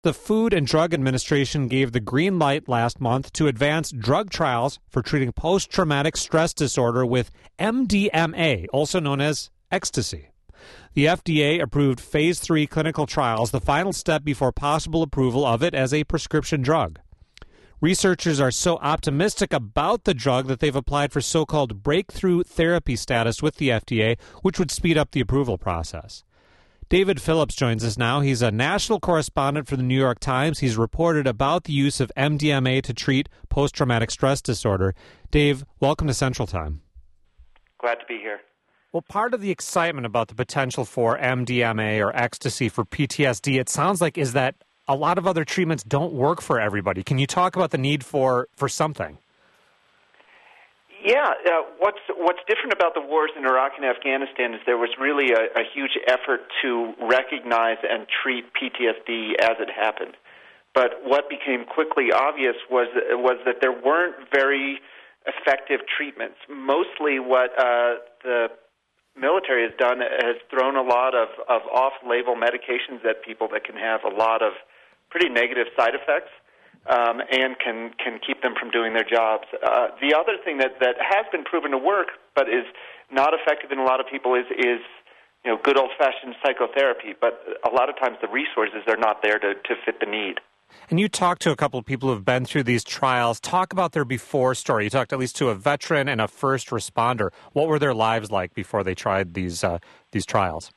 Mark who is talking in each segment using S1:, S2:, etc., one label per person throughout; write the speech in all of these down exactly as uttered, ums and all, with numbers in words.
S1: The Food and Drug Administration gave the green light last month to advance drug trials for treating post-traumatic stress disorder with M D M A, also known as ecstasy. The F D A approved phase three clinical trials, the final step before possible approval of it as a prescription drug. Researchers are so optimistic about the drug that they've applied for so-called breakthrough therapy status with the F D A, which would speed up the approval process. David Phillips joins us now. He's a national correspondent for the New York Times. He's reported about the use of M D M A to treat post-traumatic stress disorder. Dave, welcome to Central Time.
S2: Glad to be here.
S1: Well, part of the excitement about the potential for M D M A or ecstasy for P T S D, it sounds like, is that a lot of other treatments don't work for everybody. Can you talk about the need for, for something?
S2: Yeah, uh, what's what's different about the wars in Iraq and Afghanistan is there was really a, a huge effort to recognize and treat P T S D as it happened. But what became quickly obvious was was that there weren't very effective treatments. Mostly what uh, the military has done has thrown a lot of, of off-label medications at people that can have a lot of pretty negative side effects. Um, and can, can keep them from doing their jobs. Uh, the other thing that, that has been proven to work but is not effective in a lot of people is, is you know, good old-fashioned psychotherapy. But a lot of times the resources are not there to, to fit the need.
S1: And you talked to a couple of people who have been through these trials. Talk about their before story. You talked at least to a veteran and a first responder. What were their lives like before they tried these uh, these trials?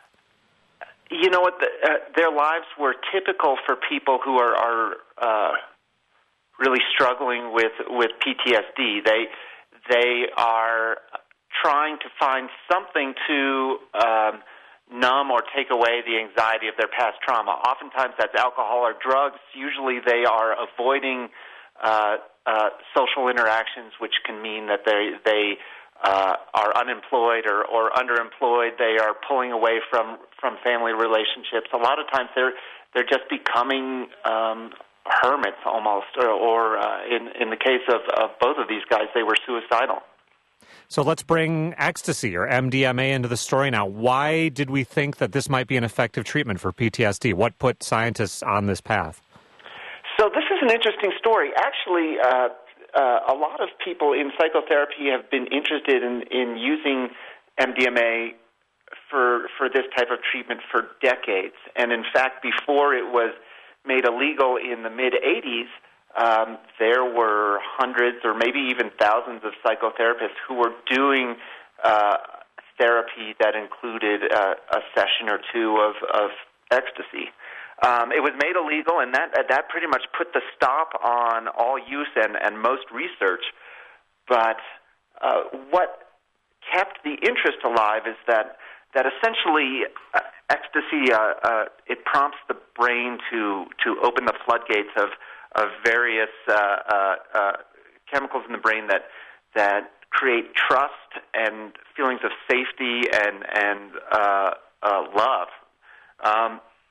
S2: You know what? The, uh, their lives were typical for people who are, are uh, really struggling with, with P T S D. They they are trying to find something to um, numb or take away the anxiety of their past trauma. Oftentimes that's alcohol or drugs. Usually they are avoiding uh, uh, social interactions, which can mean that they they Uh, are unemployed or, or underemployed. They are pulling away from, from family relationships. A lot of times they're they're just becoming um, hermits almost, or, or uh, in in the case of, of both of these guys, they were suicidal.
S1: So let's bring ecstasy or M D M A into the story now. Why did we think that this might be an effective treatment for P T S D? What put scientists on this path?
S2: So this is an interesting story. Actually, uh, Uh, a lot of people in psychotherapy have been interested in, in using M D M A for for this type of treatment for decades. And in fact, before it was made illegal in the mid-eighties, um, there were hundreds or maybe even thousands of psychotherapists who were doing uh, therapy that included uh, a session or two of, of ecstasy. Um, it was made illegal, and that that pretty much put the stop on all use and, and most research. But uh, what kept the interest alive is that that essentially uh, ecstasy uh, uh, it prompts the brain to to open the floodgates of of various uh, uh, uh, chemicals in the brain that that create trust and feelings of safety and and uh, uh, love. Um,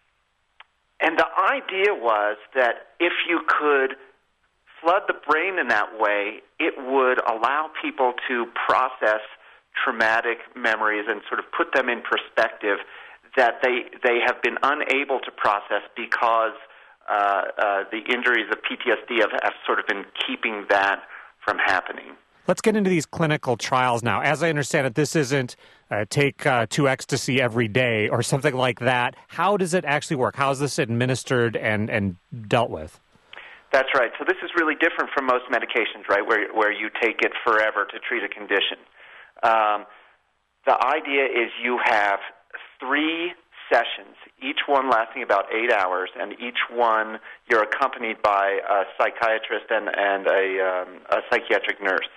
S2: And the idea was that if you could flood the brain in that way, it would allow people to process traumatic memories and sort of put them in perspective that they they have been unable to process because uh, uh, the injuries of P T S D have, have sort of been keeping that from happening.
S1: Let's get into these clinical trials now. As I understand it, this isn't uh, take uh, two ecstasy every day or something like that. How does it actually work? How is this administered and, and dealt with?
S2: That's right. So this is really different from most medications, right, where, where you take it forever to treat a condition. Um, the idea is you have three sessions, each one lasting about eight hours, and each one you're accompanied by a psychiatrist and, and a, um, a psychiatric nurse.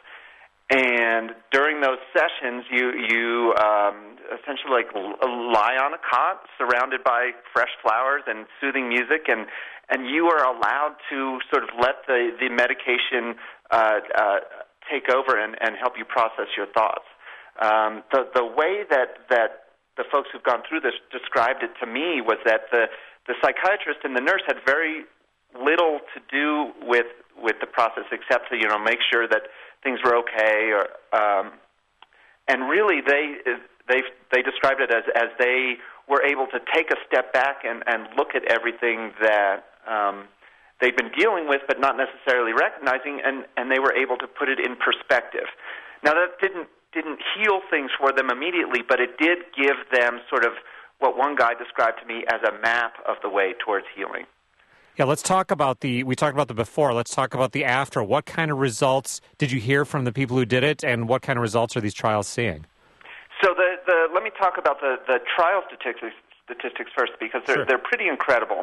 S2: And during those sessions, you you um, essentially like lie on a cot surrounded by fresh flowers and soothing music, and and you are allowed to sort of let the the medication uh, uh, take over and, and help you process your thoughts. Um, the the way that that the folks who've gone through this described it to me was that the the psychiatrist and the nurse had very little to do with with the process except to you know make sure that things were okay, or um, and really they they they described it as as they were able to take a step back and, and look at everything that um, they'd been dealing with but not necessarily recognizing, and, and they were able to put it in perspective. Now, that didn't didn't heal things for them immediately, but it did give them sort of what one guy described to me as a map of the way towards healing.
S1: Yeah, let's talk about the, we talked about the before, let's talk about the after. What kind of results did you hear from the people who did it, and what kind of results are these trials seeing?
S2: So the, the let me talk about the, the trial statistics statistics first, because they're,
S1: Sure.
S2: they're pretty incredible.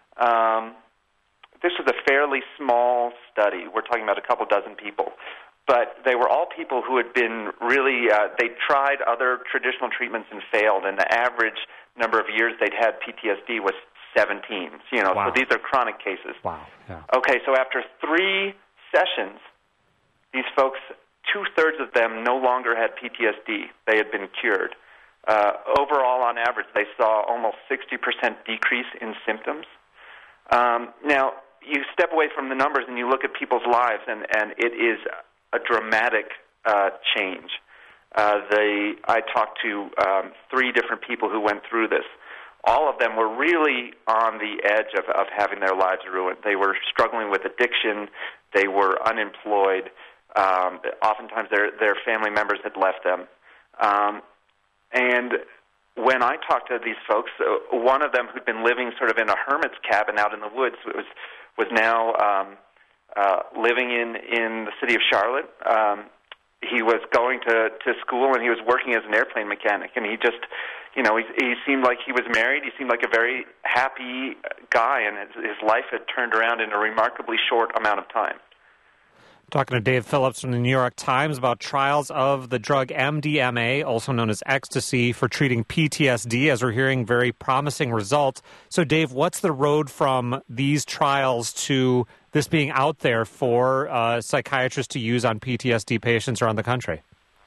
S2: Um, this was a fairly small study. We're talking about a couple dozen people. But they were all people who had been really, uh, they tried other traditional treatments and failed, and the average number of years they'd had P T S D was seventeen. You know,
S1: Wow.
S2: so these are chronic cases.
S1: Wow. Yeah.
S2: Okay, so after three sessions, these folks, two-thirds of them no longer had P T S D. They had been cured. Uh, overall, on average, they saw almost sixty percent decrease in symptoms. Um, now, you step away from the numbers and you look at people's lives, and, and it is a dramatic uh, change. Uh, they, I talked to um, three different people who went through this. All of them were really on the edge of, of having their lives ruined. They were struggling with addiction. They were unemployed. Um, oftentimes their, their family members had left them. Um, and when I talked to these folks, uh, one of them who'd been living sort of in a hermit's cabin out in the woods was, was now um, uh, living in, in the city of Charlotte. Um, he was going to, to school, and he was working as an airplane mechanic. And he just, you know, he, he seemed like he was married. He seemed like a very happy guy, and his, his life had turned around in a remarkably short amount of time.
S1: Talking to Dave Phillips from the New York Times about trials of the drug M D M A, also known as ecstasy, for treating P T S D, as we're hearing very promising results. So, Dave, what's the road from these trials to this being out there for uh, psychiatrists to use on P T S D patients around the country?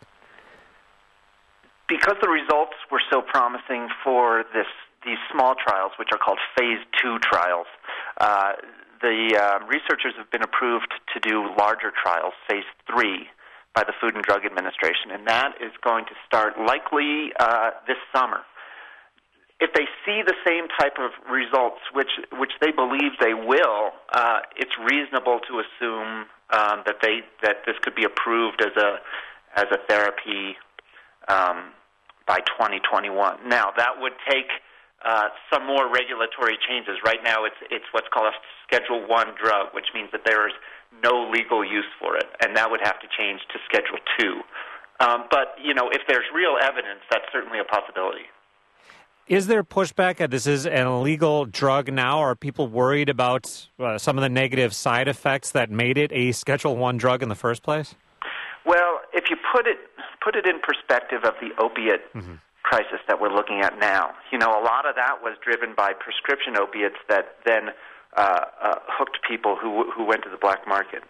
S2: Because the results were so promising for this, these small trials, which are called phase two trials, uh, the uh, researchers have been approved to do larger trials, phase three, by the Food and Drug Administration, and that is going to start likely uh, this summer. If they see the same type of results, which which they believe they will, uh, it's reasonable to assume um, that they that this could be approved as a as a therapy um, by twenty twenty-one. Now, that would take Uh, some more regulatory changes. Right now it's it's what's called a Schedule one drug, which means that there is no legal use for it, and that would have to change to Schedule two. Um, but, you know, if there's real evidence, that's certainly a possibility.
S1: Is there pushback at this is an illegal drug now? Are people worried about uh, some of the negative side effects that made it a Schedule one drug in the first place?
S2: Well, if you put it put it in perspective of the opiate mm-hmm. crisis that we're looking at now. You know, a lot of that was driven by prescription opiates that then uh, uh, hooked people who who went to the black market.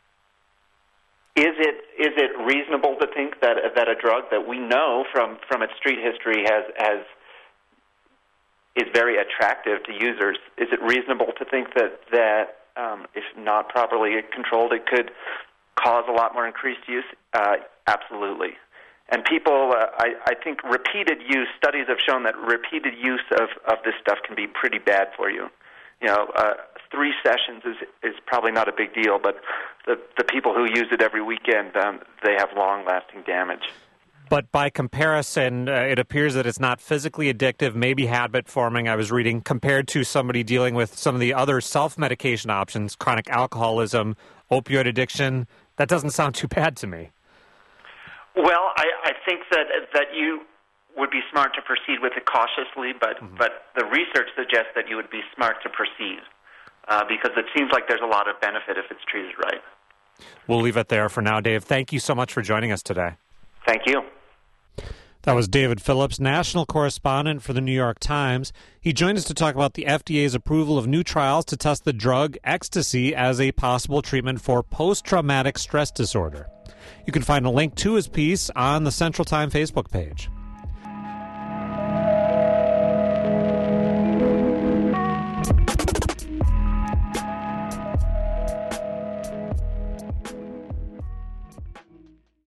S2: Is it is it reasonable to think that that a drug that we know from, from its street history has has is very attractive to users? Is it reasonable to think that that um, if not properly controlled, it could cause a lot more increased use? Uh, absolutely. And people, uh, I, I think repeated use, studies have shown that repeated use of, of this stuff can be pretty bad for you. You know, uh, three sessions is is probably not a big deal, but the, the people who use it every weekend, um, they have long-lasting damage.
S1: But by comparison, uh, it appears that it's not physically addictive, maybe habit-forming, I was reading, compared to somebody dealing with some of the other self-medication options, chronic alcoholism, opioid addiction. That doesn't sound too bad to me.
S2: Well, I, I think that that you would be smart to proceed with it cautiously, but, mm-hmm. but the research suggests that you would be smart to proceed uh, because it seems like there's a lot of benefit if it's treated right.
S1: We'll leave it there for now, Dave. Thank you so much for joining us today.
S2: Thank you.
S1: That was David Phillips, national correspondent for the New York Times. He joined us to talk about the F D A's approval of new trials to test the drug ecstasy as a possible treatment for post-traumatic stress disorder. You can find a link to his piece on the Central Time Facebook page.